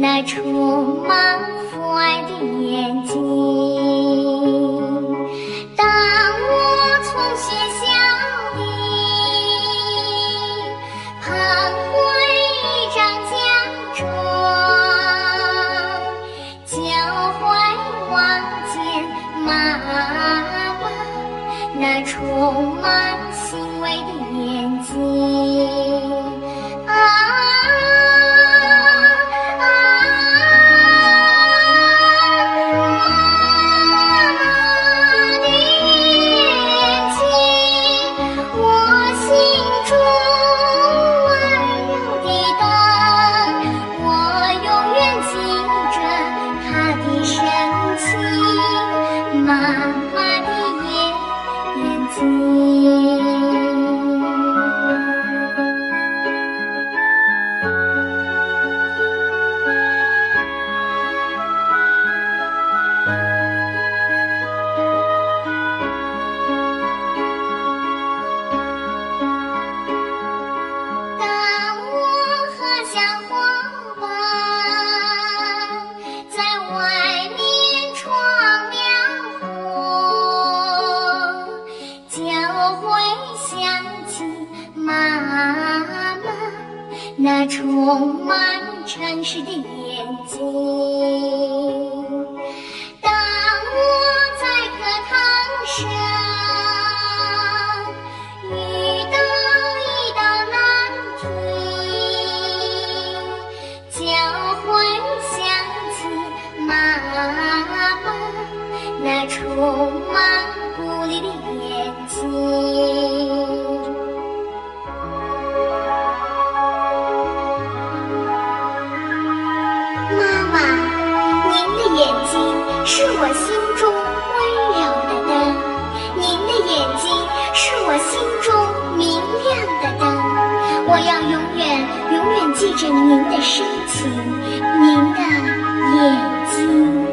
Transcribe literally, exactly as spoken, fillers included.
那充满父爱的眼睛。当我从学校里跑回张家庄，就会望见妈妈那充满欣慰的眼睛。妈妈的眼睛。当我喝下花瓣，在外面闯会想起妈妈那充满诚实的眼睛。当我在课堂上遇到一道难题，就会想起妈妈那充满鼓励的眼睛。妈妈，您的眼睛是我心中温柔的灯，您的眼睛是我心中明亮的灯。我要永远永远记着您的深情，您的眼睛。